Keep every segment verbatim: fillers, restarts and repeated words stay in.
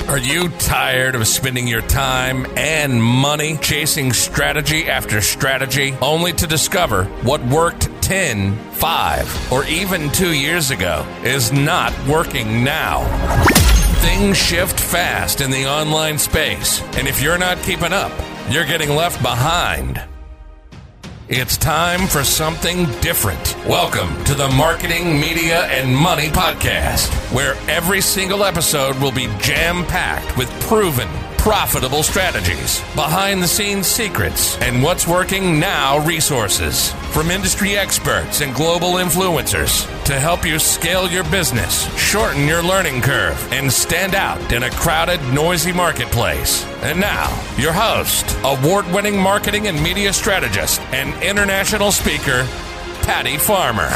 Are you tired of spending your time and money chasing strategy after strategy only to discover what worked ten, five, or even two years ago is not working now? Things shift fast in the online space, and if you're not keeping up, you're getting left behind. It's time for something different. Welcome to the Marketing, Media, and Money Podcast, where every single episode will be jam-packed with proven, profitable strategies, behind-the-scenes secrets, and what's working now resources from industry experts and global influencers to help you scale your business, shorten your learning curve, and stand out in a crowded, noisy marketplace. And now, your host, award-winning marketing and media strategist, and international speaker, Patty Farmer.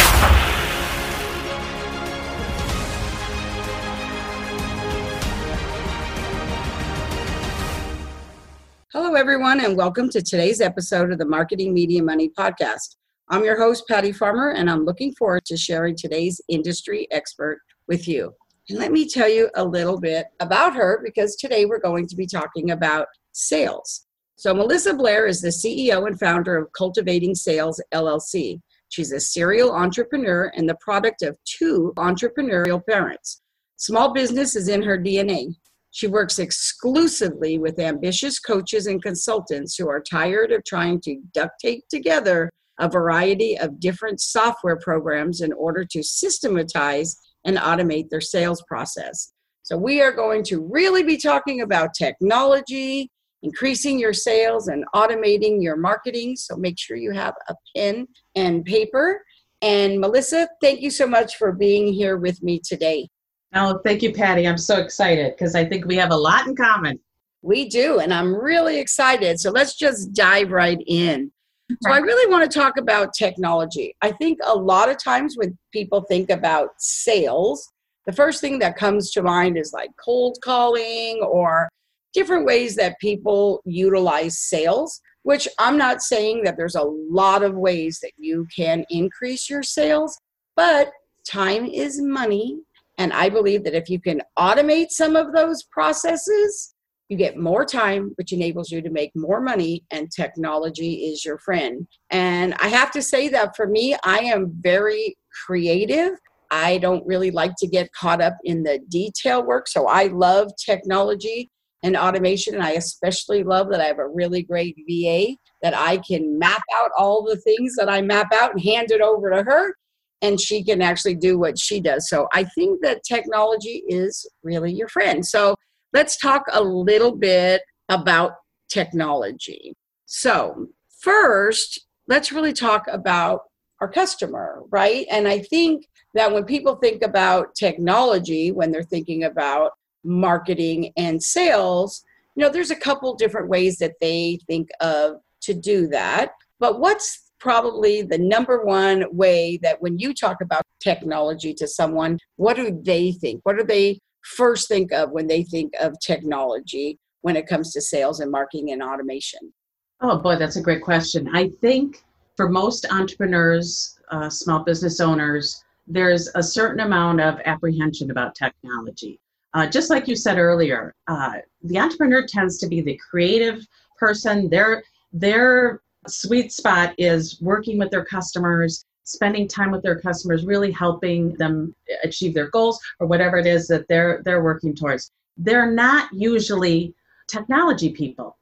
Hello, everyone, and welcome to today's episode of the Marketing, Media, Money Podcast. I'm your host, Patty Farmer, and I'm looking forward to sharing today's industry expert with you. And let me tell you a little bit about her, because today we're going to be talking about sales. So Melissa Blair is the C E O and founder of Cultivating Sales, L L C. She's a serial entrepreneur and the product of two entrepreneurial parents. Small business is in her D N A. She works exclusively with ambitious coaches and consultants who are tired of trying to duct tape together a variety of different software programs in order to systematize and automate their sales process. So we are going to really be talking about technology, increasing your sales, and automating your marketing. So make sure you have a pen and paper. And Melissa, thank you so much for being here with me today. Oh, thank you, Patty. I'm so excited because I think we have a lot in common. We do, and I'm really excited. So let's just dive right in. So I really want to talk about technology. I think a lot of times when people think about sales, the first thing that comes to mind is like cold calling or different ways that people utilize sales, which I'm not saying that there's a lot of ways that you can increase your sales, but time is money. And I believe that if you can automate some of those processes, you get more time, which enables you to make more money, and technology is your friend. And I have to say that for me, I am very creative. I don't really like to get caught up in the detail work. So I love technology and automation. And I especially love that I have a really great V A that I can map out all the things that I map out and hand it over to her, and she can actually do what she does. So I think that technology is really your friend. So let's talk a little bit about technology. So first, let's really talk about our customer, right? And I think that when people think about technology, when they're thinking about marketing and sales, you know, there's a couple different ways that they think of to do that. But what's probably the number one way that when you talk about technology to someone, what do they think? What do they first think of when they think of technology when it comes to sales and marketing and automation? Oh, boy, that's a great question. I think for most entrepreneurs, uh, small business owners, there's a certain amount of apprehension about technology. Uh, just like you said earlier, uh, the entrepreneur tends to be the creative person. They're, they're sweet spot is working with their customers, spending time with their customers, really helping them achieve their goals or whatever it is that they're they're working towards. They're not usually technology people.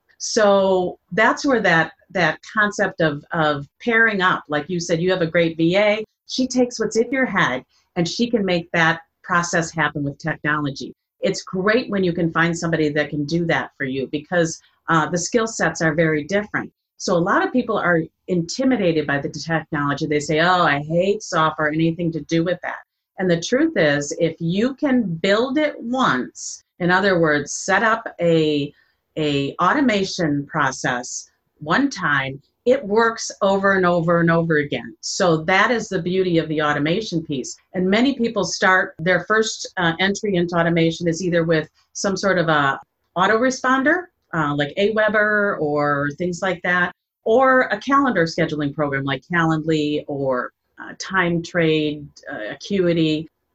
So that's where that that concept of, of pairing up, like you said, you have a great V A, she takes what's in your head and she can make that process happen with technology. It's great when you can find somebody that can do that for you because uh, the skill sets are very different. So a lot of people are intimidated by the technology. They say, oh, I hate software, anything to do with that. And the truth is, if you can build it once, in other words, set up a, a automation process one time, it works over and over and over again. So that is the beauty of the automation piece. And many people start their first uh, entry into automation is either with some sort of a autoresponder, uh, like Aweber or things like that, or a calendar scheduling program like Calendly or uh, Time Trade, uh, Acuity.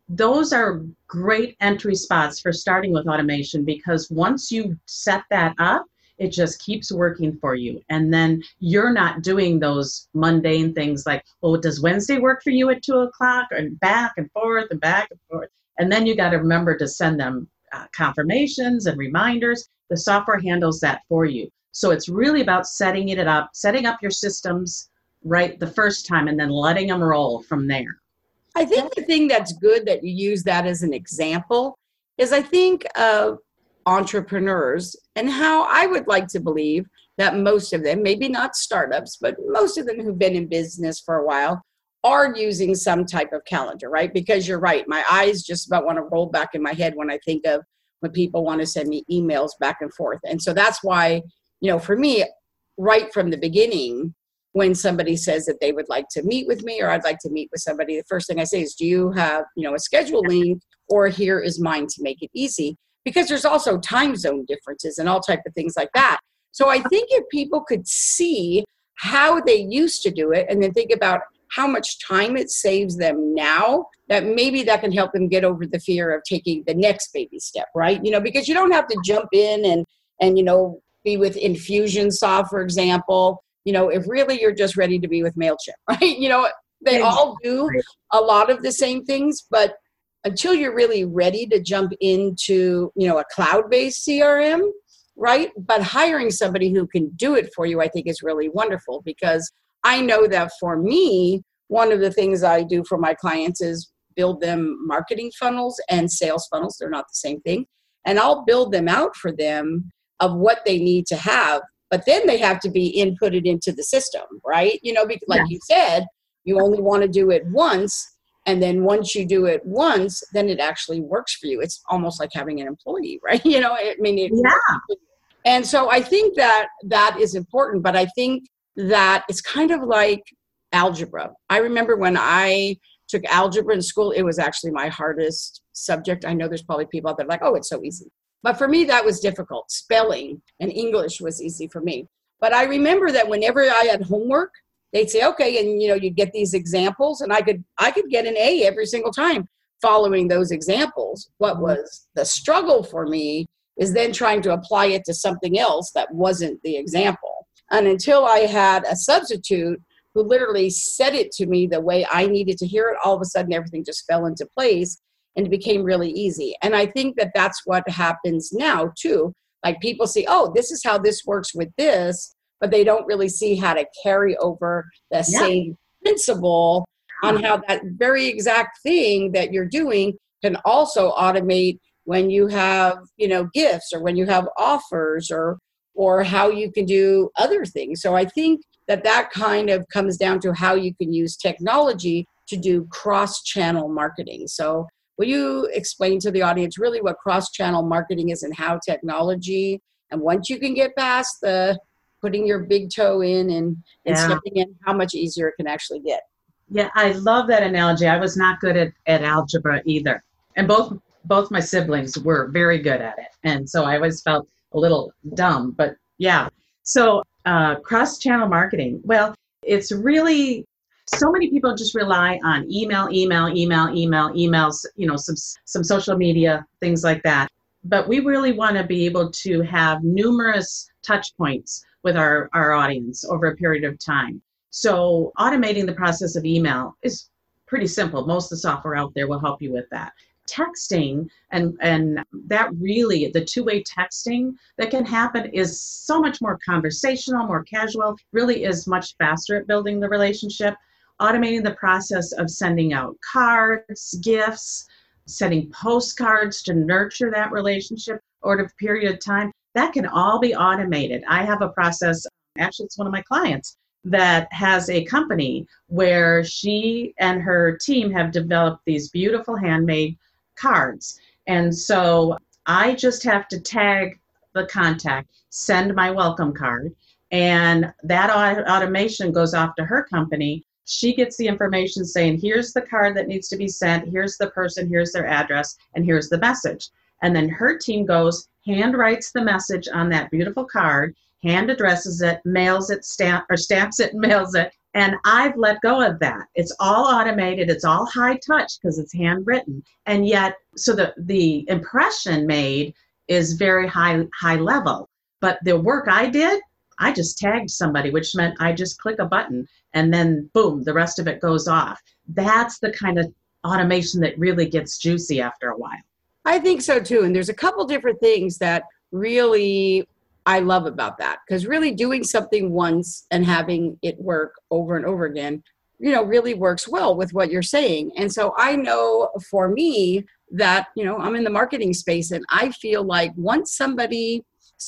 those are great entry spots for starting with automation, because once you set that up, it just keeps working for you. And then you're not doing those mundane things like, well, does Wednesday work for you at two o'clock? And back and forth and back and forth. And then you got to remember to send them uh, confirmations and reminders. The software handles that for you. So it's really about setting it up, setting up your systems right the first time, and then letting them roll from there. I think the thing that's good that you use that as an example is I think of entrepreneurs and how I would like to believe that most of them, maybe not startups, but most of them who've been in business for a while are using some type of calendar, right? Because you're right. My eyes just about want to roll back in my head when I think of when people want to send me emails back and forth. And so that's why, you know, for me, right from the beginning, when somebody says that they would like to meet with me or I'd like to meet with somebody, the first thing I say is, do you have, you know, a schedule link, or here is mine to make it easy? Because there's also time zone differences and all type of things like that. So I think if people could see how they used to do it and then think about how much time it saves them now, that maybe that can help them get over the fear of taking the next baby step, right? You know, because you don't have to jump in and, and, you know, be with Infusionsoft, for example. You know, if really you're just ready to be with MailChimp, right? You know, they all do a lot of the same things, but until you're really ready to jump into, you know, a cloud-based C R M, right? But hiring somebody who can do it for you, I think is really wonderful, because I know that for me, one of the things I do for my clients is build them marketing funnels and sales funnels. They're not the same thing. And I'll build them out for them of what they need to have. But then they have to be inputted into the system, right? You know, because like yeah. you said, you only want to do it once. And then once you do it once, then it actually works for you. It's almost like having an employee, right? You know, I mean, it yeah. And so I think that that is important. But I think that it's kind of like algebra. I remember when I took algebra in school, it was actually my hardest subject. I know there's probably people out there like, oh, it's so easy. But for me, that was difficult. Spelling and English was easy for me. But I remember that whenever I had homework, they'd say, okay, and you know, you'd get these examples, and I could I could get an A every single time following those examples. What was the struggle for me is then trying to apply it to something else that wasn't the example. And until I had a substitute who literally said it to me the way I needed to hear it, all of a sudden everything just fell into place. And it became really easy. And I think that that's what happens now too. Like people see, oh, this is how this works with this, but they don't really see how to carry over the yeah. same principle on how that very exact thing that you're doing can also automate when you have, you know, gifts or when you have offers or, or how you can do other things. So I think that that kind of comes down to how you can use technology to do cross-channel marketing. So will you explain to the audience really what cross-channel marketing is and how technology, and once you can get past the putting your big toe in and, and yeah. stepping in, how much easier it can actually get? Yeah, I love that analogy. I was not good at, at algebra either. And both both my siblings were very good at it. And so I always felt a little dumb, but yeah. So uh, cross-channel marketing, well, it's really, so many people just rely on email, email, email, email, emails, you know, some some social media, things like that. But we really want to be able to have numerous touch points with our, our audience over a period of time. So automating the process of email is pretty simple. Most of the software out there will help you with that. Texting, and, and that really, the two-way texting that can happen is so much more conversational, more casual, really is much faster at building the relationship. Automating the process of sending out cards, gifts, sending postcards to nurture that relationship over a period of time, that can all be automated. I have a process, actually it's one of my clients, that has a company where she and her team have developed these beautiful handmade cards. And so I just have to tag the contact, send my welcome card, and that automation goes off to her company. She gets the information saying, here's the card that needs to be sent, here's the person, here's their address, and here's the message. And then her team goes, hand writes the message on that beautiful card, hand addresses it, mails it, stamp or stamps it and mails it. And I've let go of that. It's all automated. It's all high touch because it's handwritten. And yet, so the, the impression made is very high, high level. But the work I did, I just tagged somebody, which meant I just click a button and then boom, the rest of it goes off. That's the kind of automation that really gets juicy after a while. I think so too. And there's a couple different things that really I love about that, because really doing something once and having it work over and over again, you know, really works well with what you're saying. And so I know for me that, you know, I'm in the marketing space and I feel like once somebody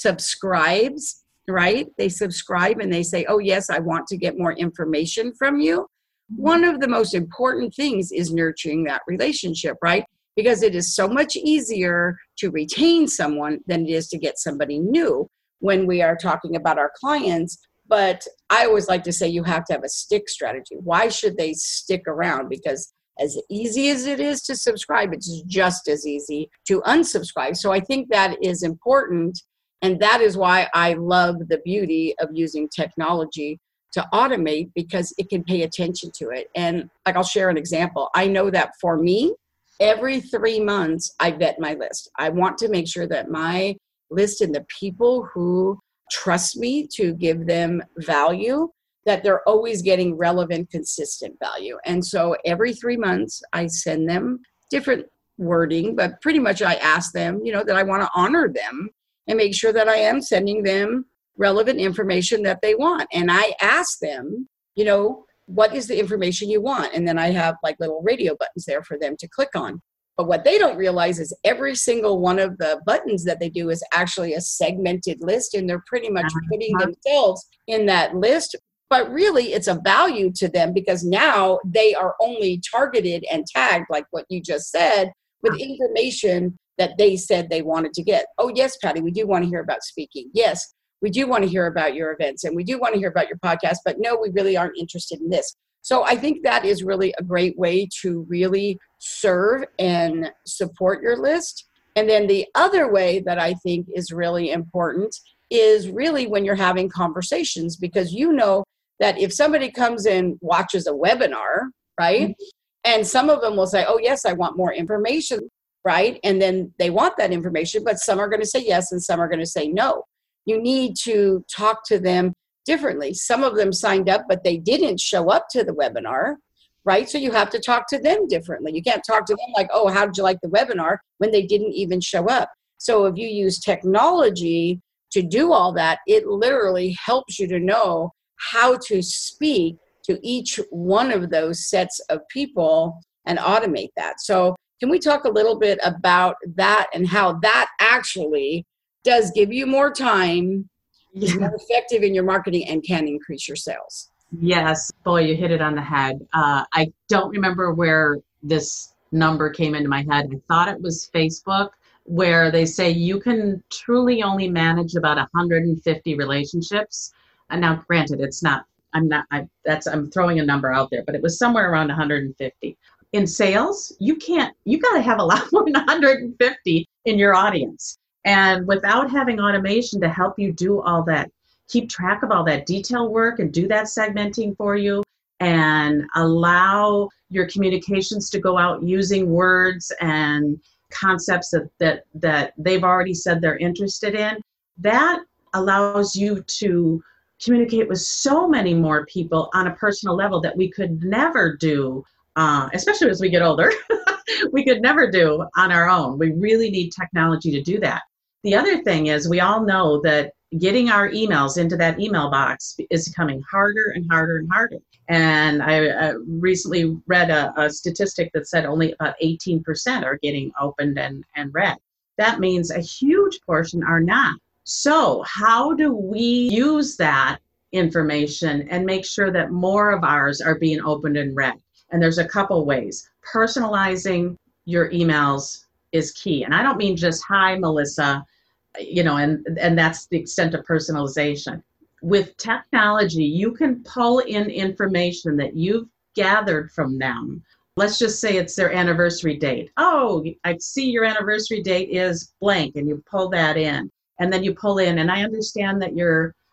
subscribes, right? They subscribe and they say, oh yes, I want to get more information from you. One of the most important things is nurturing that relationship, right? Because it is so much easier to retain someone than it is to get somebody new when we are talking about our clients. But I always like to say you have to have a stick strategy. Why should they stick around? Because as easy as it is to subscribe, it's just as easy to unsubscribe. So I think that is important. And that is why I love the beauty of using technology to automate, because it can pay attention to it. And like, I'll share an example. I know that for me, every three months, I vet my list. I want to make sure that my list and the people who trust me to give them value, that they're always getting relevant, consistent value. And so every three months, I send them different wording, but pretty much I ask them, you know, that I want to honor them and make sure that I am sending them relevant information that they want. And I ask them, you know, what is the information you want? And then I have like little radio buttons there for them to click on. But what they don't realize is every single one of the buttons that they do is actually a segmented list, and they're pretty much putting themselves in that list. But really, it's a value to them because now they are only targeted and tagged, like what you just said, with information that they said they wanted to get. Oh, yes, Patty, we do want to hear about speaking. Yes, we do want to hear about your events, and we do want to hear about your podcast, but no, we really aren't interested in this. So I think that is really a great way to really serve and support your list. And then the other way that I think is really important is really when you're having conversations, because you know that if somebody comes and watches a webinar, right, mm-hmm. and some of them will say, oh, yes, I want more information, right? And then they want that information, but some are going to say yes and some are going to say no. You need to talk to them differently. Some of them signed up, but they didn't show up to the webinar, right? So you have to talk to them differently. You can't talk to them like, oh, how did you like the webinar, when they didn't even show up. So if you use technology to do all that, it literally helps you to know how to speak to each one of those sets of people and automate that. So can we talk a little bit about that and how that actually does give you more time, is more effective in your marketing, and can increase your sales? Yes. Boy, you hit it on the head. Uh, I don't remember where this number came into my head. I thought it was Facebook, where they say you can truly only manage about one hundred fifty relationships. And now, granted, it's not, I'm not, I, that's, I'm throwing a number out there, but it was somewhere around one hundred fifty. In sales, you can't, you got to have a lot more than one hundred fifty in your audience. And without having automation to help you do all that, keep track of all that detail work and do that segmenting for you, and allow your communications to go out using words and concepts that, that, that they've already said they're interested in, that allows you to communicate with so many more people on a personal level that we could never do, uh, especially as we get older, we could never do on our own. We really need technology to do that. The other thing is, we all know that getting our emails into that email box is becoming harder and harder and harder. And I uh, recently read a, a statistic that said only about eighteen percent are getting opened and, and read. That means a huge portion are not. So how do we use that information and make sure that more of ours are being opened and read? And there's a couple ways. Personalizing your emails is key. And I don't mean just, hi, Melissa, you know, and, and that's the extent of personalization. With technology, you can pull in information that you've gathered from them. Let's just say it's their anniversary date. Oh, I see your anniversary date is blank, and you pull that in. And then you pull in, and I understand that you're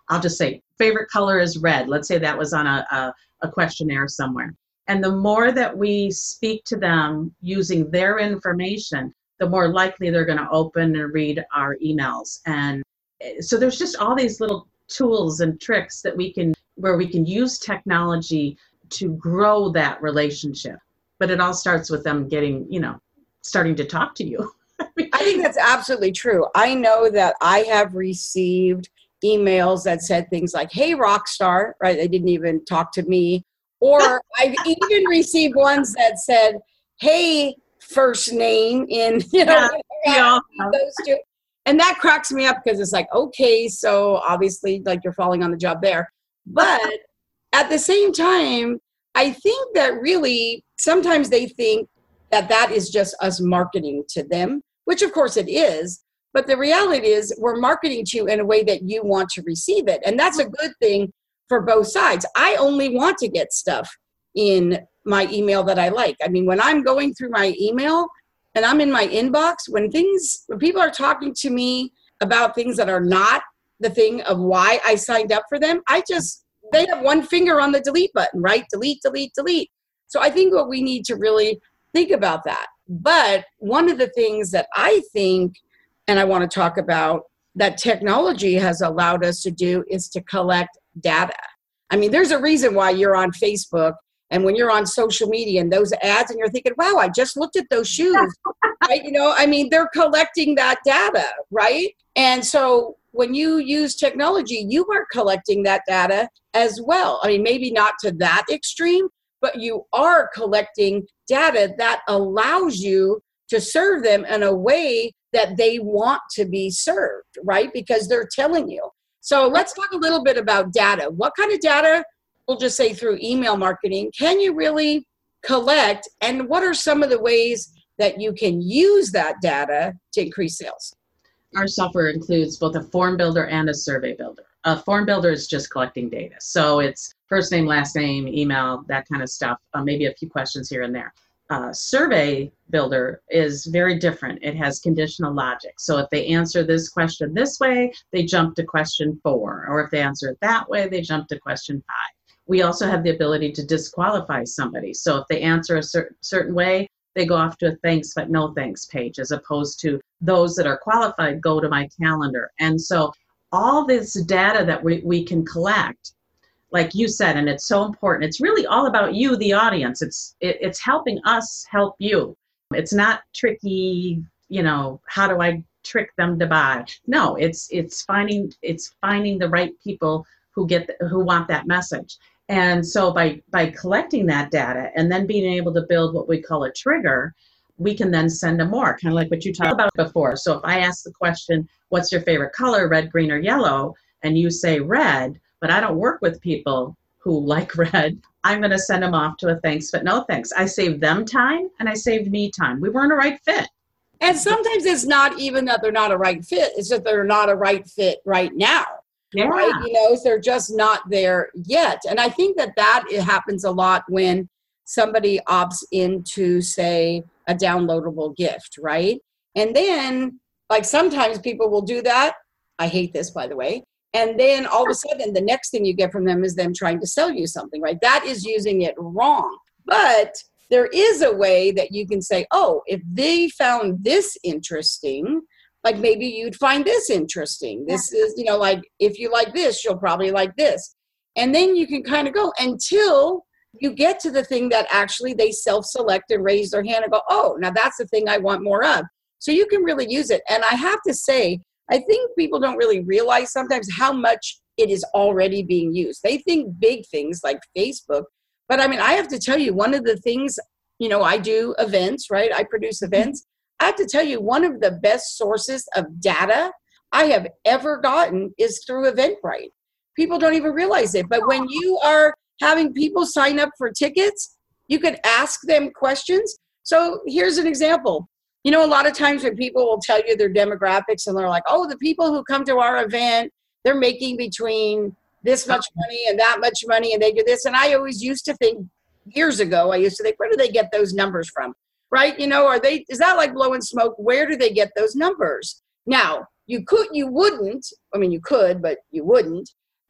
I'll just say favorite color is red. Let's say that was on a, a, a questionnaire somewhere. And the more that we speak to them using their information, the more likely they're going to open and read our emails. And so there's just all these little tools and tricks that we can, where we can use technology to grow that relationship. But it all starts with them getting, you know, starting to talk to you. I think that's absolutely true. I know that I have received emails that said things like, hey, rock star, right? They didn't even talk to me. Or I've even received ones that said, hey, first name in, you know, yeah, yeah. those two. And that cracks me up because it's like, okay, so obviously like you're falling on the job there. But at the same time, I think that really sometimes they think that that is just us marketing to them, which of course it is. But the reality is we're marketing to you in a way that you want to receive it. And that's a good thing for both sides. I only want to get stuff in my email that I like. I mean, when I'm going through my email and I'm in my inbox, when things, when people are talking to me about things that are not the thing of why I signed up for them, I just, they have one finger on the delete button, right? Delete, delete, delete. So I think what we need to really think about that. But one of the things that I think, and I want to talk about, that technology has allowed us to do is to collect data. I mean, there's a reason why you're on Facebook and when you're on social media and those ads and you're thinking, wow, I just looked at those shoes, right? You know, I mean, they're collecting that data, right? And so when you use technology, you are collecting that data as well. I mean, maybe not to that extreme, but you are collecting data that allows you to serve them in a way that they want to be served, right? Because they're telling you. So let's talk a little bit about data. What kind of data, we'll just say through email marketing, can you really collect? And what are some of the ways that you can use that data to increase sales? Our software includes both a form builder and a survey builder. A form builder is just collecting data. So it's first name, last name, email, that kind of stuff, uh, maybe a few questions here and there. Uh, survey builder is very different. It has conditional logic. So if they answer this question this way, they jump to question four. Or if they answer it that way, they jump to question five. We also have the ability to disqualify somebody. So if they answer a cer- certain way, they go off to a thanks but no thanks page, as opposed to those that are qualified go to my calendar. And so all this data that we, we can collect, like you said, and it's so important. It's really all about you, the audience. It's it, it's helping us help you. It's not tricky, you know, how do I trick them to buy? No, it's it's finding it's finding the right people who get the, who want that message. And so by by collecting that data and then being able to build what we call a trigger, we can then send them more, kind of like what you talked about before. So if I ask the question, what's your favorite color, red, green, or yellow, and you say red, but I don't work with people who like red, I'm going to send them off to a thanks but no thanks. I saved them time and I saved me time. We weren't a right fit. And sometimes it's not even that they're not a right fit. It's that they're not a right fit right now. Yeah. Right? You know, they're just not there yet. And I think that that it happens a lot when somebody opts into, say, a downloadable gift, right? And then, like, sometimes people will do that. I hate this, by the way. And then all of a sudden, the next thing you get from them is them trying to sell you something, right? That is using it wrong. But there is a way that you can say, oh, if they found this interesting, like maybe you'd find this interesting. This is, you know, like if you like this, you'll probably like this. And then you can kind of go until you get to the thing that actually they self-select and raise their hand and go, oh, now that's the thing I want more of. So you can really use it. And I have to say, I think people don't really realize sometimes how much it is already being used. They think big things like Facebook. But I mean, I have to tell you, one of the things, you know, I do events, right? I produce events. I have to tell you, one of the best sources of data I have ever gotten is through Eventbrite. People don't even realize it. But when you are having people sign up for tickets, you could ask them questions. So here's an example. You know, a lot of times when people will tell you their demographics and they're like, oh, the people who come to our event, they're making between this much money and that much money and they do this. And I always used to think years ago, I used to think, where do they get those numbers from? Right? You know, are they, is that like blowing smoke? Where do they get those numbers? Now, you could, you wouldn't, I mean, you could, but you wouldn't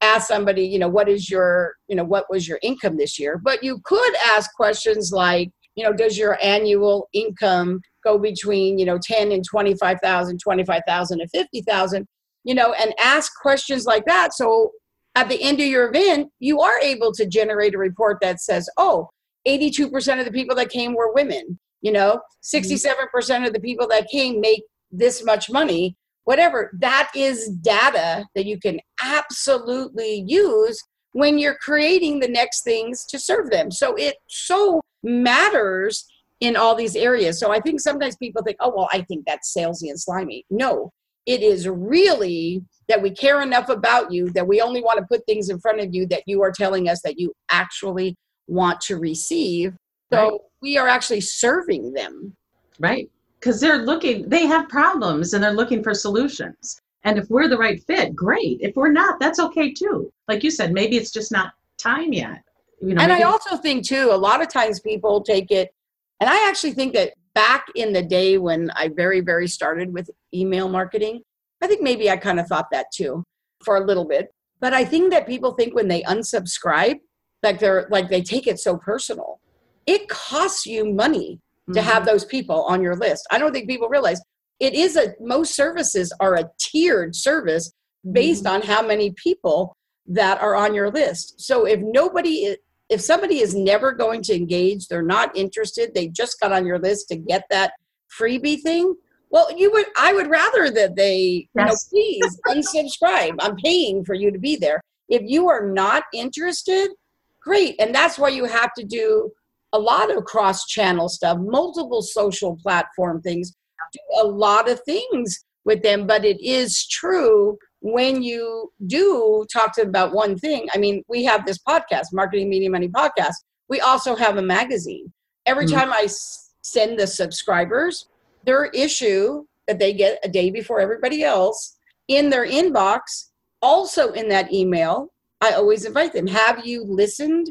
ask somebody, you know, what is your, you know, what was your income this year? But you could ask questions like, you know, does your annual income go between, you know, ten and twenty-five thousand, twenty-five thousand and fifty thousand, you know, and ask questions like that. So at the end of your event, you are able to generate a report that says, oh, eighty-two percent of the people that came were women, you know, sixty-seven percent of the people that came make this much money, whatever. That is data that you can absolutely use when you're creating the next things to serve them. So it so matters in all these areas. So I think sometimes people think, oh, well, I think that's salesy and slimy. No, it is really that we care enough about you that we only want to put things in front of you that you are telling us that you actually want to receive. So right. we are actually serving them. Right. Because they're looking, they have problems and they're looking for solutions. And if we're the right fit, great. If we're not, that's okay too. Like you said, maybe it's just not time yet. You know, and maybe- I also think too, a lot of times people take it, and I actually think that back in the day when I very, very started with email marketing, I think maybe I kind of thought that too for a little bit. But I think that people think when they unsubscribe, like they're like they take it so personal. It costs you money to mm-hmm. have those people on your list. I don't think people realize it is a, most services are a tiered service based mm-hmm. on how many people that are on your list. So if nobody, if somebody is never going to engage, they're not interested, they just got on your list to get that freebie thing. Well, you would, I would rather that they, yes. you know, please unsubscribe. I'm paying for you to be there. If you are not interested, great. And that's why you have to do a lot of cross-channel stuff, multiple social platform things, do a lot of things with them. But it is true when you do talk to them about one thing. I mean, we have this podcast, Marketing Media Money Podcast. We also have a magazine. Every mm-hmm. time I s- send the subscribers their issue that they get a day before everybody else in their inbox, also in that email, I always invite them. Have you listened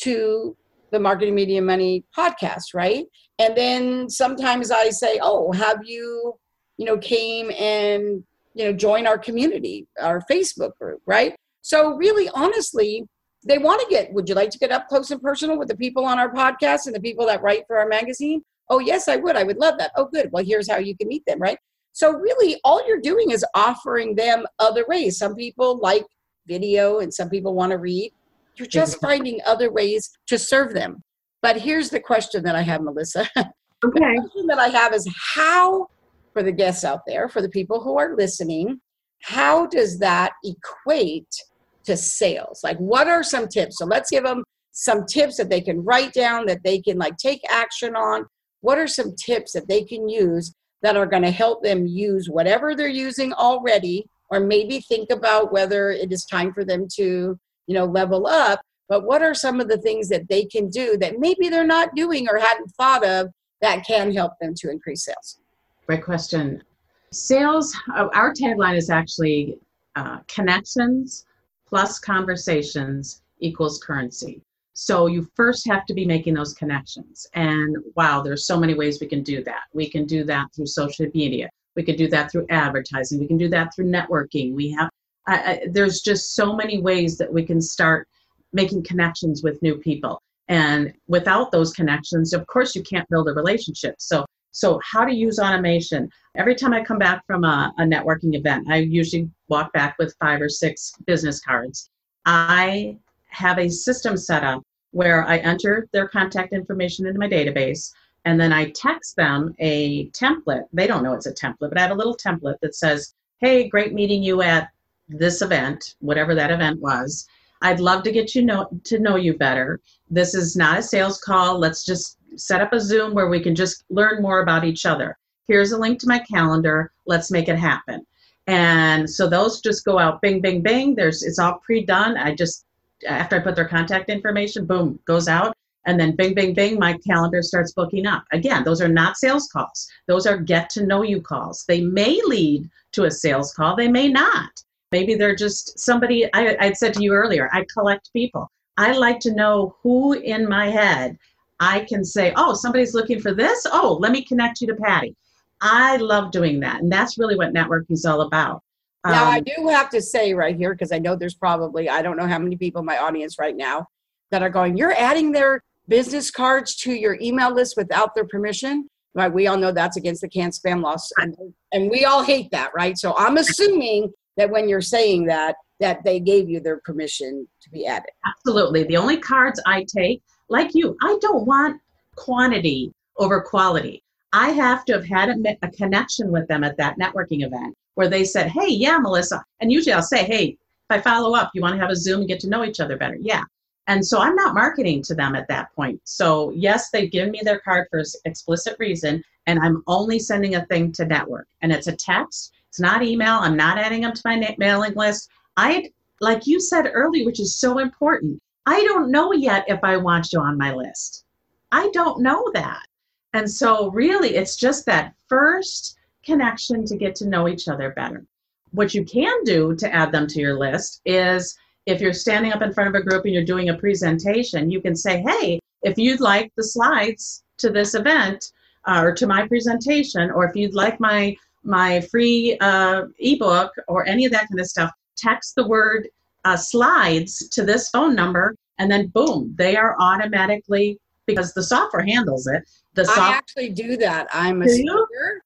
to the Marketing Media Money podcast, right? And then sometimes I say, oh, have you, you know, came and, you know, join our community, our Facebook group, right? So really, honestly, they want to get, would you like to get up close and personal with the people on our podcast and the people that write for our magazine? Oh, yes, I would. I would love that. Oh, good. Well, here's how you can meet them, right? So really, all you're doing is offering them other ways. Some people like video and some people want to read. You're just finding other ways to serve them. But here's the question that I have, Melissa. Okay. The question that I have is how, for the guests out there, for the people who are listening, how does that equate to sales? Like, what are some tips? So let's give them some tips that they can write down, that they can like take action on. What are some tips that they can use that are going to help them use whatever they're using already, or maybe think about whether it is time for them to, you know, level up? But what are some of the things that they can do that maybe they're not doing or hadn't thought of that can help them to increase sales? Great question. Sales, our tagline is actually uh, connections plus conversations equals currency. So you first have to be making those connections. And wow, there's so many ways we can do that. We can do that through social media. We can do that through advertising. We can do that through networking. We have, I, I, there's just so many ways that we can start making connections with new people. And without those connections, of course, you can't build a relationship. So, so how to use automation. Every time I come back from a, a networking event, I usually walk back with five or six business cards. I have a system set up where I enter their contact information into my database, and then I text them a template. They don't know it's a template, but I have a little template that says, hey, great meeting you at this event, whatever that event was. I'd love to get you know to know you better. This is not a sales call. Let's just set up a Zoom where we can just learn more about each other. Here's a link to my calendar. Let's make it happen. And so those just go out, bing, bing, bing. There's, it's all pre-done. I just, after I put their contact information, boom, goes out. And then bing, bing, bing, my calendar starts booking up. Again, those are not sales calls. Those are get to know you calls. They may lead to a sales call. They may not. Maybe they're just somebody, I, I'd said to you earlier, I collect people. I like to know who in my head I can say, oh, somebody's looking for this. Oh, let me connect you to Patty. I love doing that. And that's really what networking is all about. Now, Um, I do have to say right here, because I know there's probably, I don't know how many people in my audience right now that are going, you're adding their business cards to your email list without their permission. Right? We all know that's against the Can't Spam laws. And, and we all hate that, right? So I'm assuming that when you're saying that, that they gave you their permission to be added. Absolutely. The only cards I take, like you, I don't want quantity over quality. I have to have had a, a connection with them at that networking event where they said, hey, yeah, Melissa. And usually I'll say, hey, if I follow up, you want to have a Zoom and get to know each other better? Yeah. And so I'm not marketing to them at that point. So yes, they've given me their card for explicit reason, and I'm only sending a thing to network. And it's a text. It's not email. I'm not adding them to my na- mailing list. I, like you said earlier, which is so important, I don't know yet if I want you on my list. I don't know that. And so really, it's just that first connection to get to know each other better. What you can do to add them to your list is, if you're standing up in front of a group and you're doing a presentation, you can say, hey, if you'd like the slides to this event uh, or to my presentation, or if you'd like my my free uh, ebook or any of that kind of stuff, text the word uh, slides to this phone number, and then boom, they are automatically, because the software handles it. The soft- I actually do that. I'm a Do you? speaker.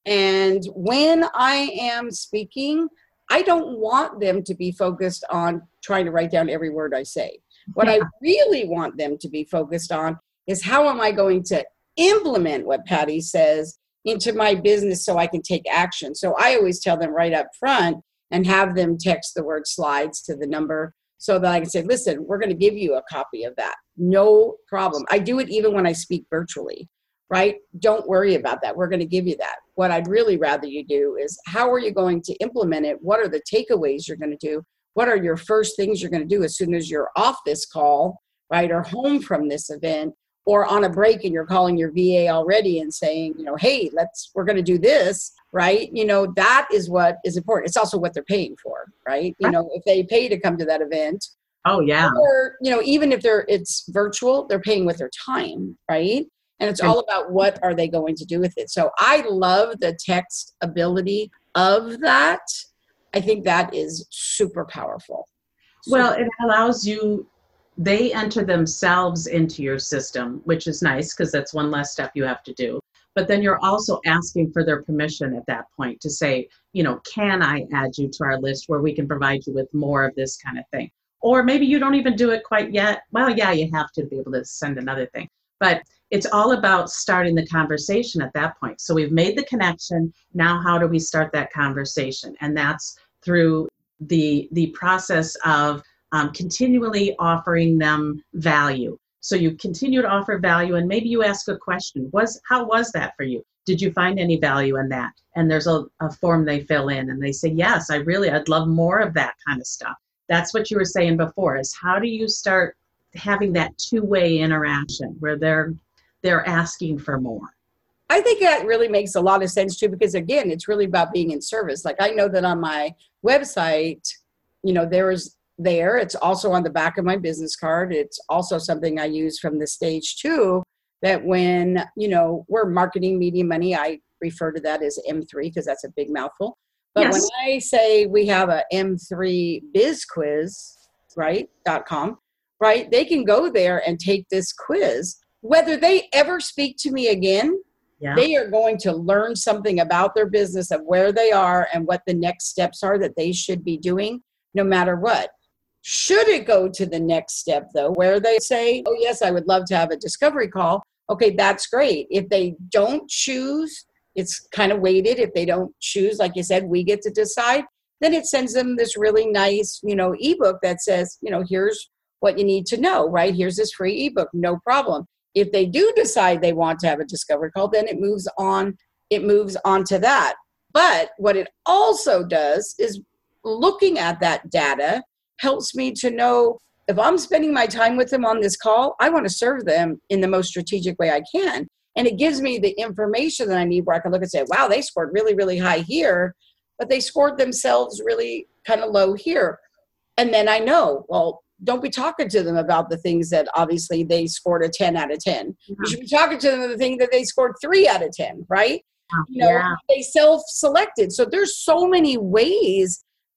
And when I am speaking, I don't want them to be focused on trying to write down every word I say. What Yeah. I really want them to be focused on is how am I going to implement what Patty says into my business so I can take action. So I always tell them right up front and have them text the word slides to the number so that I can say, listen, we're going to give you a copy of that. No problem. I do it even when I speak virtually, right? Don't worry about that. We're going to give you that. What I'd really rather you do is, how are you going to implement it? What are the takeaways you're going to do? What are your first things you're going to do as soon as you're off this call, right? Or home from this event, or on a break and you're calling your V A already and saying, you know, hey, let's, we're going to do this, right? You know, that is what is important. It's also what they're paying for, right? You know, if they pay to come to that event, Oh, yeah. or, you know, even if they're, it's virtual, they're paying with their time, right? And it's all about what are they going to do with it. So I love the text ability of that. I think that is super powerful. Well, it allows you, they enter themselves into your system, which is nice because that's one less step you have to do. But then you're also asking for their permission at that point to say, you know, can I add you to our list where we can provide you with more of this kind of thing? Or maybe you don't even do it quite yet. Well, yeah, you have to be able to send another thing. But it's all about starting the conversation at that point. So we've made the connection. Now, how do we start that conversation? And that's through the the process of um, continually offering them value. So you continue to offer value, and maybe you ask a question. Was how was that for you? Did you find any value in that? And there's a, a form they fill in, and they say, yes, I really, I'd love more of that kind of stuff. That's what you were saying before, is how do you start having that two-way interaction where they're they're asking for more? I think that really makes a lot of sense too, because again, it's really about being in service. Like I know that on my website, you know, there is there, it's also on the back of my business card. It's also something I use from the stage too, that when, you know, we're marketing media money, I refer to that as M three because that's a big mouthful. But Yes. when I say we have a M three biz quiz, right, dot com, right, they can go there and take this quiz. Whether they ever speak to me again, Yeah. they are going to learn something about their business, of where they are and what the next steps are that they should be doing, no matter what. Should it go to the next step, though, where they say, oh, yes, I would love to have a discovery call. Okay, that's great. If they don't choose, it's kind of weighted. If they don't choose, like you said, we get to decide. Then it sends them this really nice, you know, ebook that says, you know, here's what you need to know, right? Here's this free ebook, no problem. If they do decide they want to have a discovery call, then it moves on, it moves on to that. But what it also does is looking at that data helps me to know if I'm spending my time with them on this call, I want to serve them in the most strategic way I can. And it gives me the information that I need where I can look and say, wow, they scored really, really high here, but they scored themselves really kind of low here. And then I know, well, don't be talking to them about the things that obviously they scored a ten out of ten. Yeah. You should be talking to them about the thing that they scored three out of ten, right? You know, Yeah. they self-selected. So there's so many ways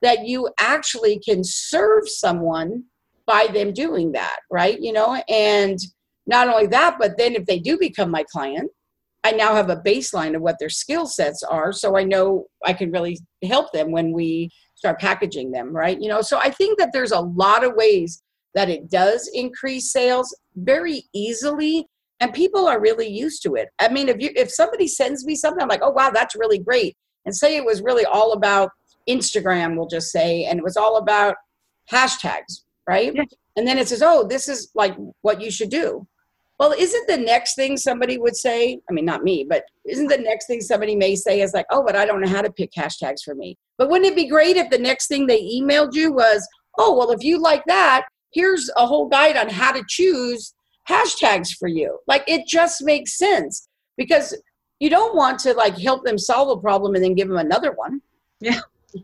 that you actually can serve someone by them doing that, right? You know, and not only that, but then if they do become my client, I now have a baseline of what their skill sets are. So I know I can really help them when we start packaging them, right? You know, so I think that there's a lot of ways that it does increase sales very easily. And people are really used to it. I mean, if you if somebody sends me something, I'm like, oh, wow, that's really great. And say it was really all about Instagram, we'll just say, and it was all about hashtags, right? Yeah. And then it says, oh, this is like what you should do. Well, isn't the next thing somebody would say, I mean, not me, but isn't the next thing somebody may say is like, oh, but I don't know how to pick hashtags for me. But wouldn't it be great if the next thing they emailed you was, oh, well, if you like that, here's a whole guide on how to choose hashtags for you. Like, it just makes sense, because you don't want to like help them solve a problem and then give them another one. Yeah.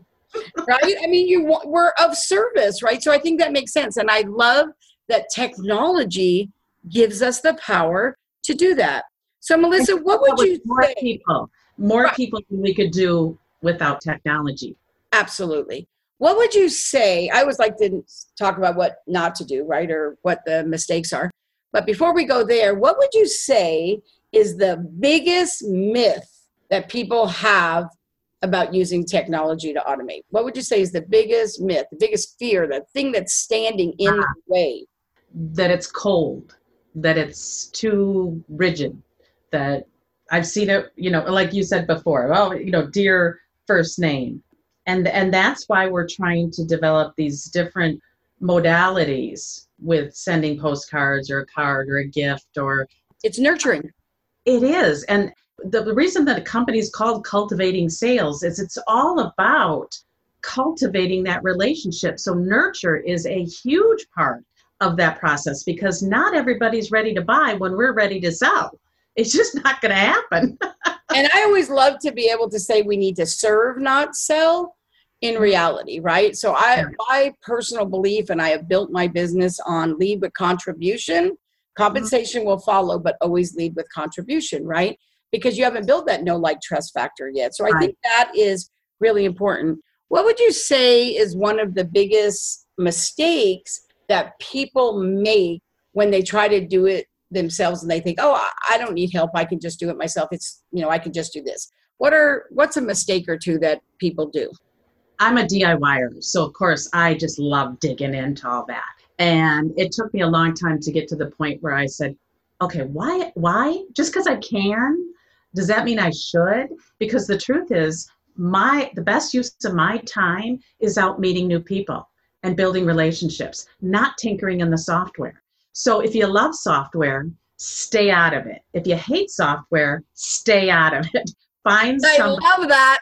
Right? I mean, you want, we're of service, right? So I think that makes sense. And I love that technology gives us the power to do that. So Melissa, what would you more say? people, more right. people than we could do without technology. Absolutely. What would you say? I always like to talk about what not to do, right? Or what the mistakes are. But before we go there, what would you say is the biggest myth that people have about using technology to automate? What would you say is the biggest myth, the biggest fear, the thing that's standing in uh, the way? That it's cold, that it's too rigid, that I've seen it, you know, like you said before, well, you know, dear first name. And, and that's why we're trying to develop these different modalities with sending postcards or a card or a gift, or it's nurturing. It is. And the, the reason that a company is called Cultivating Sales is it's all about cultivating that relationship. So nurture is a huge part of that process, because not everybody's ready to buy when we're ready to sell. It's just not going to happen. And I always love to be able to say we need to serve, not sell, in reality, right? So I, my personal belief, and I have built my business on lead with contribution. Compensation will follow, but always lead with contribution, right? Because you haven't built that know, like, trust factor yet. So I right. think that is really important. What would you say is one of the biggest mistakes that people make when they try to do it themselves and they think, oh, I don't need help, I can just do it myself. It's, you know, I can just do this. What are, what's a mistake or two that people do? I'm a DIYer, so of course I just love digging into all that. And it took me a long time to get to the point where I said, okay, why, why? Just because I can, does that mean I should? Because the truth is, my the best use of my time is out meeting new people and building relationships, not tinkering in the software. So if you love software, stay out of it. If you hate software, stay out of it. Find I somebody, love that.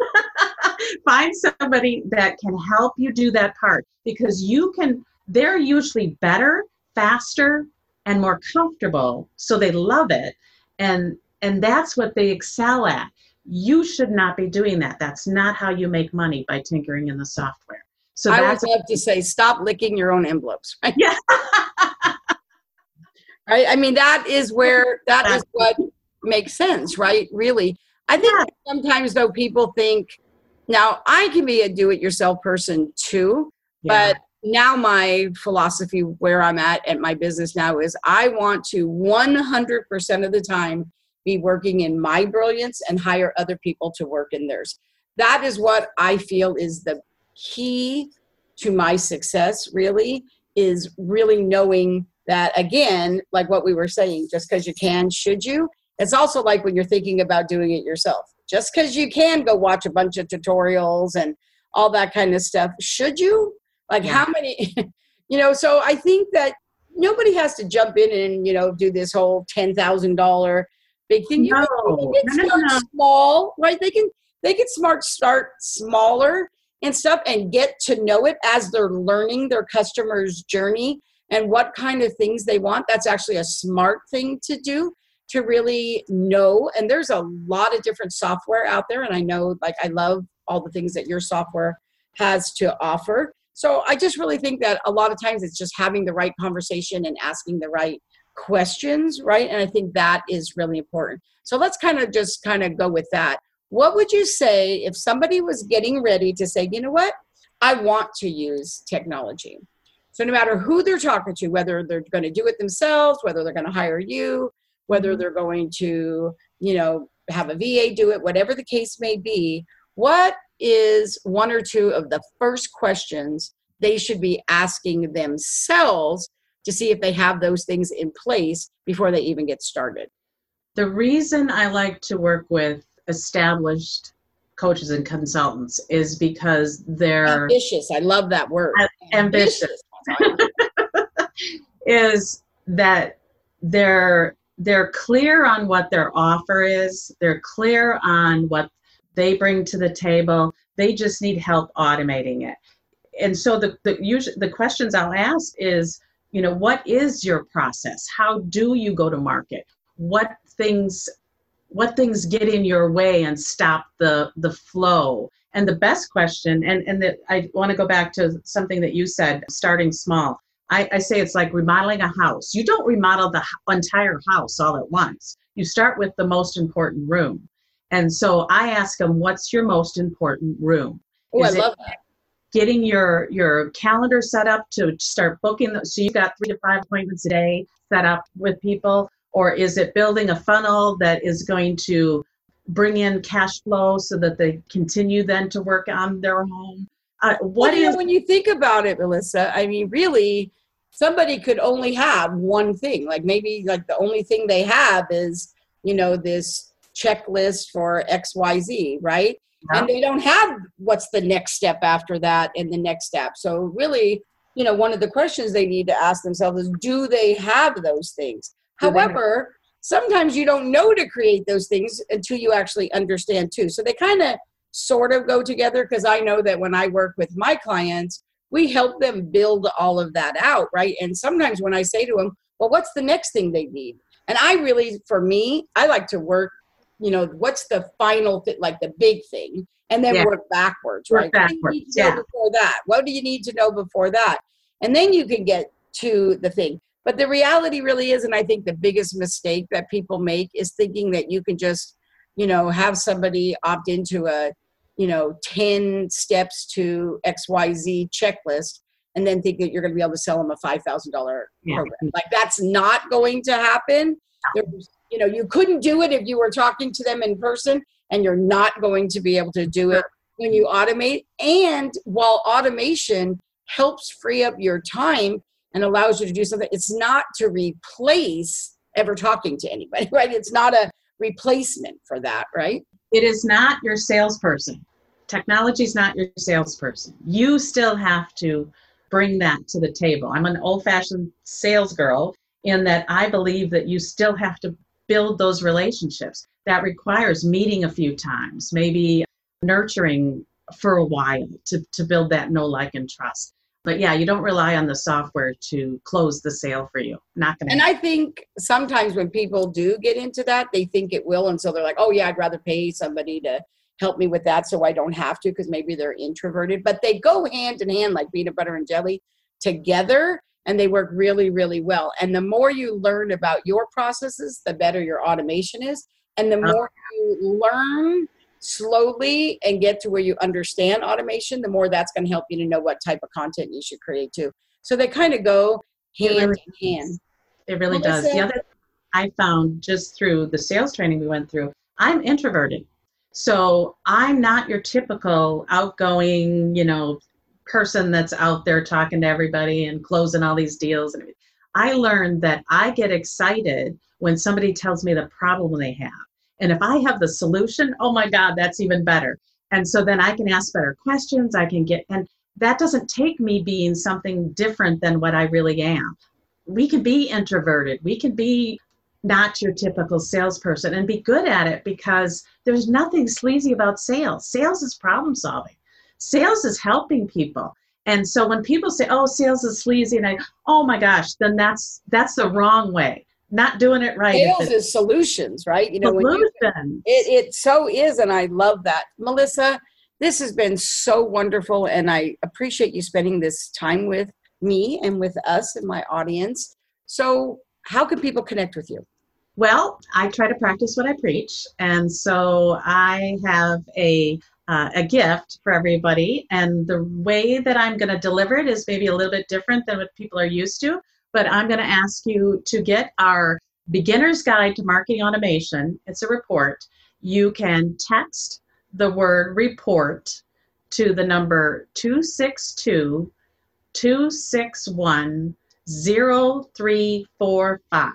find somebody that can help you do that part, because you can, they're usually better, faster, and more comfortable. So they love it. And, and that's what they excel at. You should not be doing that. That's not how you make money, by tinkering in the software. So I that's would love to say, stop licking your own envelopes. Right? Yeah. Right. I mean, that is where, that is what makes sense, right? Really. I think Yeah. sometimes though people think, now I can be a do-it-yourself person too, Yeah. but now my philosophy where I'm at at my business now is I want to one hundred percent of the time be working in my brilliance and hire other people to work in theirs. That is what I feel is the key to my success, really, is really knowing that, again, like what we were saying, just because you can, should you? It's also like when you're thinking about doing it yourself. Just because you can go watch a bunch of tutorials and all that kind of stuff, should you? Like Yeah. how many, you know, so I think that nobody has to jump in and, you know, do this whole ten thousand dollars big thing. You No. can, you can No, no, start no. small, right? They can, they can smart start smaller and stuff and get to know it as they're learning their customer's journey and what kind of things they want. That's actually a smart thing to do, to really know. And there's a lot of different software out there. And I know, like, I love all the things that your software has to offer. So I just really think that a lot of times it's just having the right conversation and asking the right questions, right? And I think that is really important. So let's kind of just kind of go with that. What would you say if somebody was getting ready to say, you know what, I want to use technology. So no matter who they're talking to, whether they're going to do it themselves, whether they're going to hire you, whether they're going to, you know, have a V A do it, whatever the case may be, what is one or two of the first questions they should be asking themselves to see if they have those things in place before they even get started? The reason I like to work with established coaches and consultants is because they're ambitious. I love that word. Ambitious. Is that they're they're clear on what their offer is. They're clear on what they bring to the table. They just need help automating it. And so the the usually the questions I'll ask is, you know, what is your process? How do you go to market? What things what things get in your way and stop the the flow? And the best question, and, and that I want to go back to something that you said, starting small. I, I say it's like remodeling a house. You don't remodel the entire house all at once. You start with the most important room. And so I ask them, what's your most important room? Oh, I love that. Getting your, your calendar set up to start booking, so you've got three to five appointments a day set up with people? Or is it building a funnel that is going to bring in cash flow so that they continue then to work on their home? Uh, what well, you is know, when you think about it, Melissa, I mean, really, somebody could only have one thing. Like maybe like the only thing they have is, you know, this checklist for X Y Z, right? Yeah. And they don't have what's the next step after that and the next step. So really, you know, one of the questions they need to ask themselves is, do they have those things? Do However, sometimes you don't know to create those things until you actually understand too. So they kind of sort of go together, because I know that when I work with my clients, we help them build all of that out, right? And sometimes when I say to them, well, what's the next thing they need? And I really, for me, I like to work, you know, what's the final thing, like the big thing, and then yeah. work backwards, work right? Backwards. What do you need to know yeah. before that? What do you need to know before that? And then you can get to the thing. But the reality really is, and I think the biggest mistake that people make is thinking that you can just, you know, have somebody opt into a, you know, ten steps to X Y Z checklist and then think that you're going to be able to sell them a five thousand dollars yeah. program. Like that's not going to happen. There's, you know, you couldn't do it if you were talking to them in person, and you're not going to be able to do it when you automate. And while automation helps free up your time and allows you to do something, it's not to replace ever talking to anybody, right? It's not a replacement for that, right? It is not your salesperson. Technology is not your salesperson. You still have to bring that to the table. I'm an old-fashioned sales girl in that I believe that you still have to build those relationships. That requires meeting a few times, maybe nurturing for a while to, to build that know, like, and trust. But yeah, you don't rely on the software to close the sale for you. Not gonna. And I think sometimes when people do get into that, they think it will. And so they're like, oh yeah, I'd rather pay somebody to help me with that so I don't have to, because maybe they're introverted. But they go hand in hand like peanut butter and jelly together, and they work really, really well. And the more you learn about your processes, the better your automation is. And the more you learn slowly and get to where you understand automation, the more that's going to help you to know what type of content you should create too. So they kind of go hand really in hand. It really Melissa, does. The other thing I found just through the sales training we went through, I'm introverted. So I'm not your typical outgoing, you know, person that's out there talking to everybody and closing all these deals. And I learned that I get excited when somebody tells me the problem they have. And if I have the solution, oh my God, that's even better. And so then I can ask better questions. I can get, and that doesn't take me being something different than what I really am. We can be introverted. We can be not your typical salesperson and be good at it, because there's nothing sleazy about sales. Sales is problem solving. Sales is helping people. And so when people say, oh, sales is sleazy, and I, oh my gosh, then that's that's the wrong way. Not doing it right. Sales is solutions, right? You know, when you, it, it so is, and I love that. Melissa, this has been so wonderful, and I appreciate you spending this time with me and with us and my audience. So how can people connect with you? Well, I try to practice what I preach, and so I have a uh, a gift for everybody. And the way that I'm going to deliver it is maybe a little bit different than what people are used to. But I'm going to ask you to get our Beginner's Guide to Marketing Automation. It's a report. You can text the word report to the number two six two, two six one, zero three four five.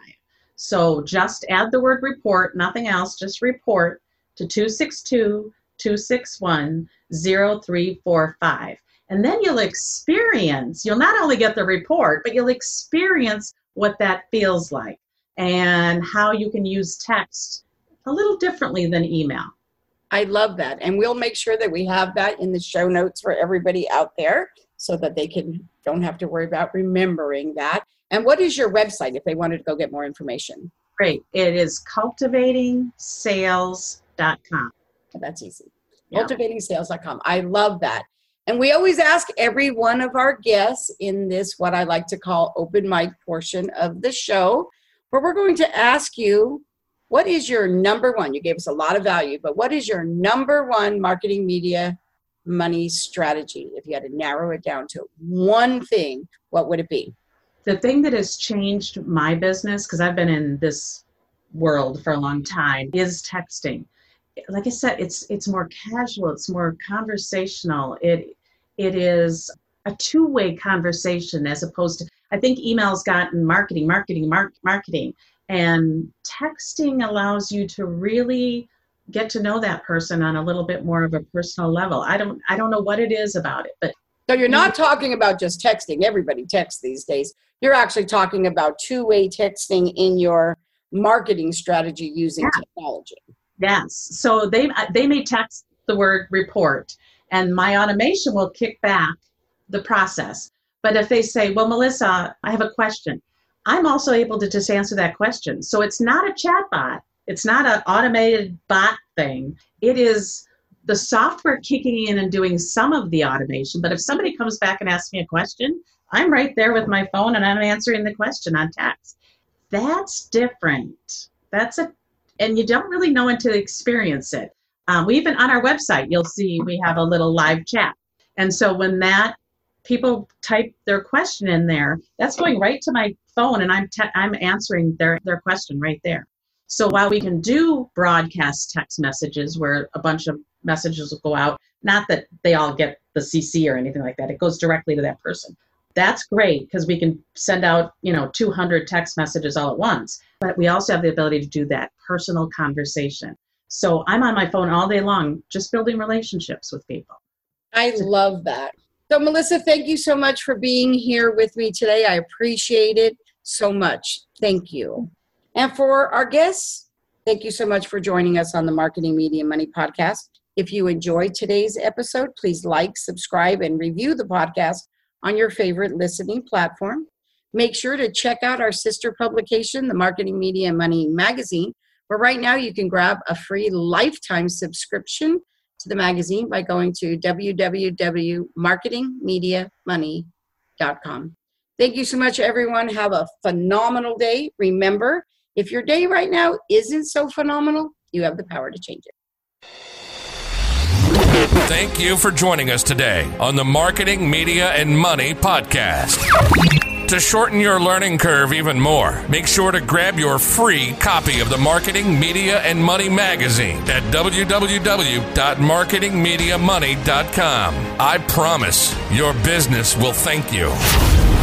So just add the word report, nothing else, just report to two six two, two six one, zero three four five. And then you'll experience, you'll not only get the report, but you'll experience what that feels like and how you can use text a little differently than email. I love that. And we'll make sure that we have that in the show notes for everybody out there so that they can don't have to worry about remembering that. And what is your website if they wanted to go get more information? Great. It is cultivating sales dot com. Oh, that's easy. Yeah. cultivating sales dot com. I love that. And we always ask every one of our guests in this, what I like to call open mic portion of the show, where we're going to ask you, what is your number one? You gave us a lot of value, but what is your number one marketing media money strategy? If you had to narrow it down to one thing, what would it be? The thing that has changed my business, because I've been in this world for a long time, is texting. Like I said, it's it's more casual, it's more conversational. It it is a two-way conversation as opposed to, I think email's gotten marketing, marketing, mark, marketing. And texting allows you to really get to know that person on a little bit more of a personal level. I don't I don't know what it is about it, but so you're not talking about just texting. Everybody texts these days. You're actually talking about two-way texting in your marketing strategy using yeah. technology. Yes. So they they may text the word report, and my automation will kick back the process. But if they say, well, Melissa, I have a question, I'm also able to just answer that question. So it's not a chat bot. It's not an automated bot thing. It is the software kicking in and doing some of the automation. But if somebody comes back and asks me a question, I'm right there with my phone and I'm answering the question on text. That's different. That's a, and you don't really know until you experience it. Um, we even on our website, you'll see we have a little live chat. And so when that people type their question in there, that's going right to my phone and I'm te- I'm answering their, their question right there. So while we can do broadcast text messages where a bunch of messages will go out, not that they all get the C C or anything like that, it goes directly to that person. That's great because we can send out, you know, two hundred text messages all at once, but we also have the ability to do that personal conversation. So I'm on my phone all day long, just building relationships with people. I love that. So Melissa, thank you so much for being here with me today. I appreciate it so much. Thank you. And for our guests, thank you so much for joining us on the Marketing Media Money Podcast. If you enjoyed today's episode, please like, subscribe, and review the podcast on your favorite listening platform. Make sure to check out our sister publication, the Marketing Media Money Magazine, where right now you can grab a free lifetime subscription to the magazine by going to w w w dot marketing media money dot com. Thank you so much, everyone. Have a phenomenal day. Remember, if your day right now isn't so phenomenal, you have the power to change it. Thank you for joining us today on the Marketing, Media, and Money Podcast. To shorten your learning curve even more, make sure to grab your free copy of the Marketing, Media, and Money magazine at w w w dot marketing media money dot com. I promise your business will thank you.